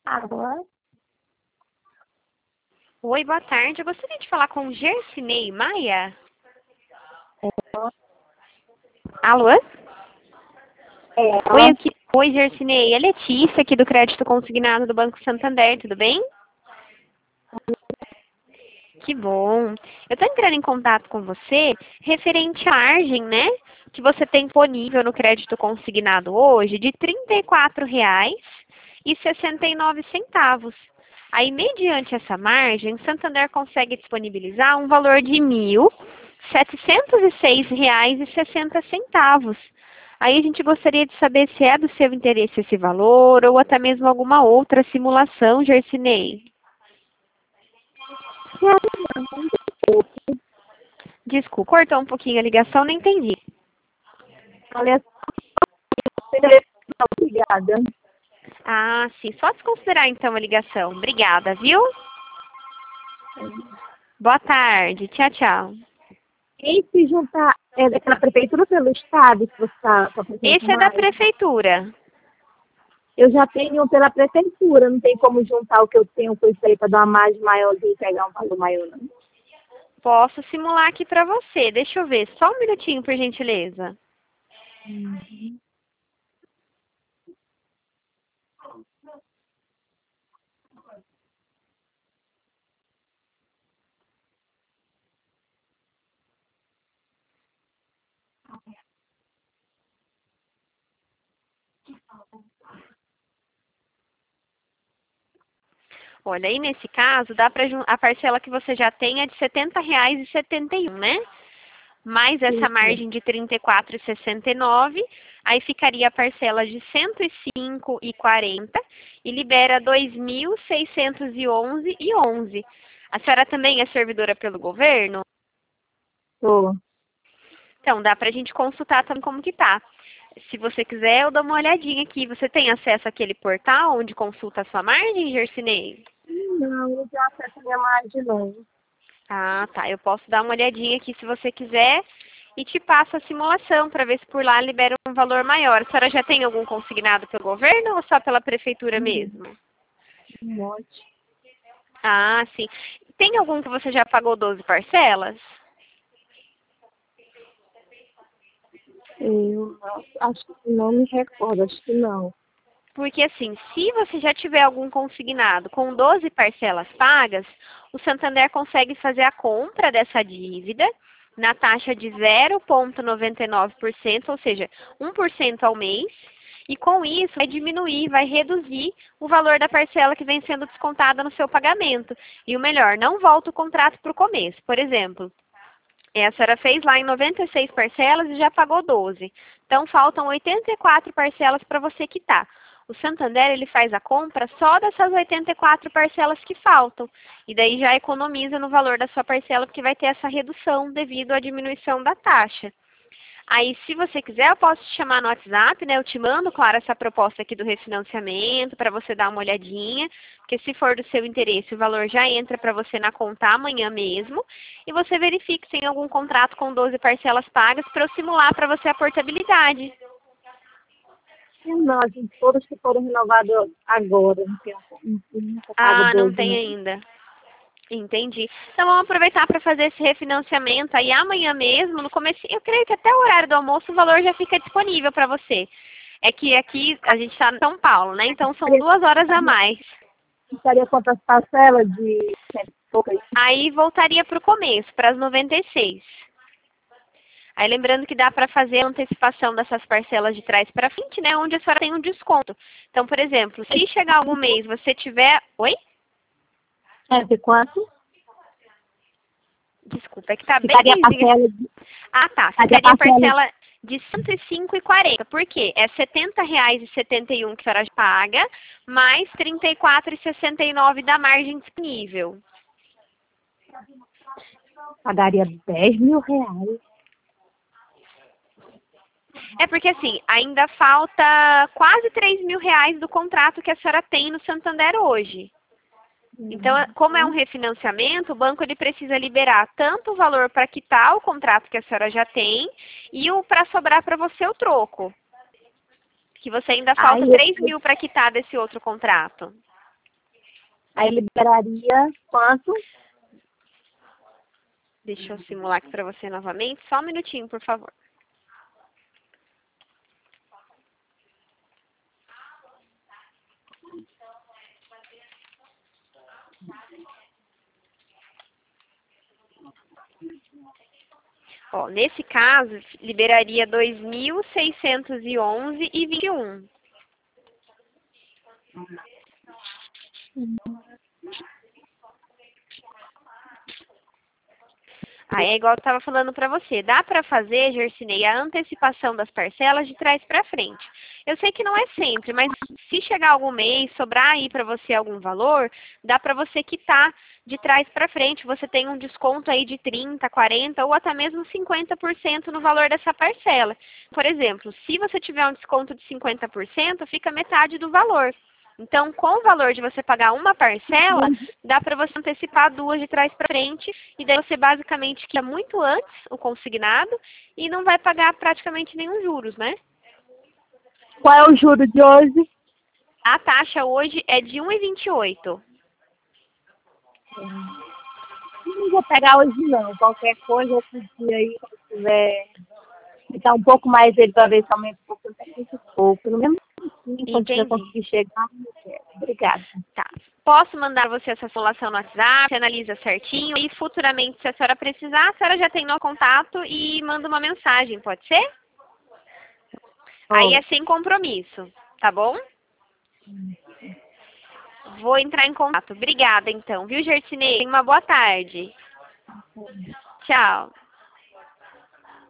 Agora, Oi, boa tarde. Eu gostaria de falar com o Gercinei Maia. Alô? ela, Oi, Gercinei. É Letícia, aqui do Crédito Consignado do Banco Santander, tudo bem? Que bom. Eu estou entrando em contato com você referente à margem, né? Que você tem disponível no crédito consignado hoje de R$ 34,69. Aí, mediante essa margem, Santander consegue disponibilizar um valor de R$ 1.706,60. Aí a gente gostaria de saber se é do seu interesse esse valor ou até mesmo alguma outra simulação, Gercinei. Desculpa, cortou um pouquinho a ligação, não entendi. olha, obrigada. Ah, sim. Só desconsiderar então a ligação. Obrigada, viu? Boa tarde. Tchau, tchau. E se juntar pela prefeitura ou pelo estado, que você está com a Esse é da mais? prefeitura. Eu já tenho pela prefeitura, não tem como juntar o que eu tenho com isso aí para dar uma margem maiorzinha e pegar um valor maior, não. Posso simular aqui para você. Deixa eu ver. Só um minutinho, por gentileza. Olha, aí nesse caso, dá para a parcela que você já tem é de R$ 70,71, né? Mais essa Isso. margem de R$ 34,69, aí ficaria a parcela de R$ 105,40 e libera R$ 2.611,11. A senhora também é servidora pelo governo? Tô. Então, dá para a gente consultar também como que tá. Se você quiser, eu dou uma olhadinha aqui. Você tem acesso àquele portal onde consulta a sua margem, Gercinei? Não, não tenho acesso à minha margem, não. Ah, tá. Eu posso dar uma olhadinha aqui se você quiser e te passo a simulação para ver se por lá libera um valor maior. A senhora já tem algum consignado pelo governo ou só pela prefeitura mesmo? Um monte. Ah, sim. Tem algum que você já pagou 12 parcelas? Eu acho que não me recordo, acho que não. Porque assim, se você já tiver algum consignado com 12 parcelas pagas, o Santander consegue fazer a compra dessa dívida na taxa de 0,99%, ou seja, 1% ao mês, e com isso vai diminuir, vai reduzir o valor da parcela que vem sendo descontada no seu pagamento. E o melhor, não volta o contrato para o começo. Por exemplo, a senhora fez lá em 96 parcelas e já pagou 12. Então, faltam 84 parcelas para você quitar. O Santander, ele faz a compra só dessas 84 parcelas que faltam. E daí já economiza no valor da sua parcela, porque vai ter essa redução devido à diminuição da taxa. Aí, se você quiser, eu posso te chamar no WhatsApp, né? Eu te mando, claro, essa proposta aqui do refinanciamento para você dar uma olhadinha, porque se for do seu interesse, o valor já entra para você na conta amanhã mesmo, e você verifique se tem algum contrato com 12 parcelas pagas para eu simular para você a portabilidade. Não, as todas que foram renovadas agora, não tenho, nunca pago Ah, não 12, tem não. ainda. Entendi. Então vamos aproveitar para fazer esse refinanciamento aí amanhã mesmo, no começo, eu creio que até o horário do almoço o valor já fica disponível para você. É que aqui a gente está em São Paulo, né? Então são 2 horas a mais. Estaria quantas parcelas de cento e poucas? Aí voltaria para o começo, para as 96. Aí lembrando que dá para fazer a antecipação dessas parcelas de trás para frente, né? Onde a senhora tem um desconto. Então, por exemplo, se chegar algum mês você tiver. Oi? É, de quanto? Desculpa, é que tá bem Ficaria a ruimzinho. parcela de... Ah, tá. Ficaria a Ficaria a parcela parcela de R$ 105,40. Por quê? É R$ 70,71 que a senhora paga, mais R$ 34,69 da margem disponível. pagaria R$ 10.000. É porque assim, ainda falta quase R$ 3.000 do contrato que a senhora tem no Santander hoje. Então, como é um refinanciamento, o banco ele precisa liberar tanto o valor para quitar o contrato que a senhora já tem e o para sobrar para você o troco. Que você ainda falta Aí 3 mil para quitar desse outro contrato. Aí liberaria quanto? Deixa eu simular aqui para você novamente. Só um minutinho, por favor. Ó, nesse caso, liberaria 2.611,21. Aí é igual eu estava falando para você, dá para fazer, Gercinei, a antecipação das parcelas de trás para frente. Eu sei que não é sempre, mas se chegar algum mês, sobrar aí para você algum valor, dá para você quitar de trás para frente. Você tem um desconto aí de 30, 40 ou até mesmo 50% no valor dessa parcela. Por exemplo, se você tiver um desconto de 50%, fica metade do valor. Então, com o valor de você pagar uma parcela, dá para você antecipar duas de trás para frente, e daí você basicamente quita muito antes o consignado e não vai pagar praticamente nenhum juros, né? Qual é o juro de hoje? A taxa hoje é de 1,28. Não vou pegar hoje não. Qualquer coisa, outro dia aí, se tiver ficar um pouco mais ele para ver se aumenta um pouco, até muito pouco. Pelo menos assim, quando tiver Entendi. conseguir chegar, eu quero. Obrigada. Tá. Posso mandar você essa simulação no WhatsApp, você analisa certinho e futuramente, se a senhora precisar, a senhora já tem nosso contato e manda uma mensagem, pode ser? Aí é sem compromisso, tá bom? Vou entrar em contato. Obrigada, então. Viu, Gercinei? Tenha uma boa tarde. Tchau.